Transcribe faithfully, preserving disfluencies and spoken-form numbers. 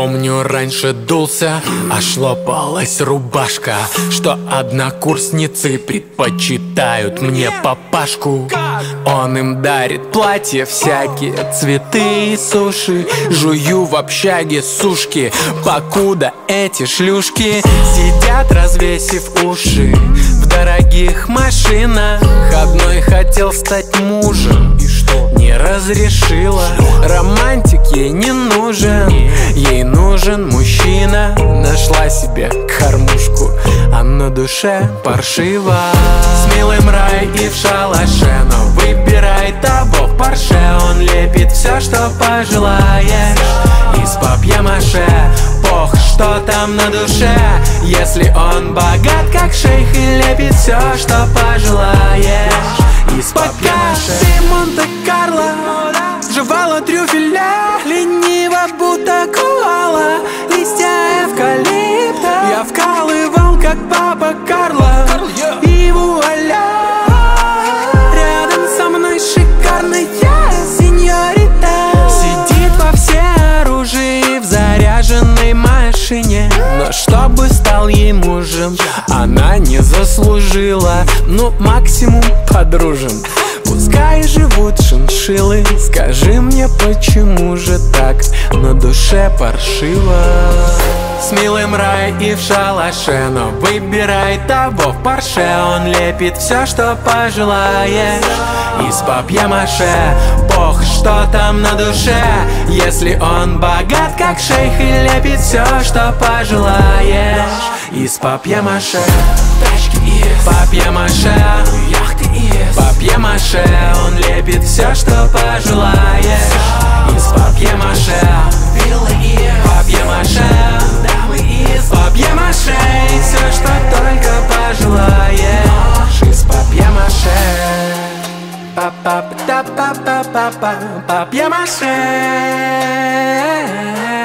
Помню, раньше дулся, аж лопалась рубашка, что однокурсницы предпочитают мне папашку. Он им дарит платья, всякие цветы и суши. Жую в общаге сушки, покуда эти шлюшки сидят, развесив уши в дорогих машинах. Одной хотел стать мужем, и что? Не разрешила. Романтик ей не нужен, ей нужен мужчина. Нашла себе кормушку, а на душе паршиво. С милым рай и в шалаше, но выбирай того в парше. Он лепит все, что пожелаешь, из папье-маше. Пох, что там на душе, если он богат, как шейх, и лепит все, что пожелаешь, из папье-маше. Ты Монте-Карло, жевала трюфеля, лениво, будто коала, листья эвкалипта. Я вкалывал, как папа Карло, и вуаля, рядом со мной шикарная сеньорита. Сидит во всеоружии в заряженной машине, но чтобы стал ей мужем, она не заслужила. Ну, максимум подружим. Пускай живут шиншиллы, скажи мне, почему же так на душе паршиво? С милым рай и в шалаше, но выбирай того в парше. Он лепит все, что пожелаешь, из папье-маше. Бог, что там на душе, если он богат, как шейх, и лепит все, что пожелаешь, из папье-маше. Папье-маше, папье-маше, он лепит все, что пожелаешь, из папье-маше. Папье-маше, папье-маше, все, что только пожелаешь, из папье-маше. Па-па-па-па-па-па-па, папье-маше.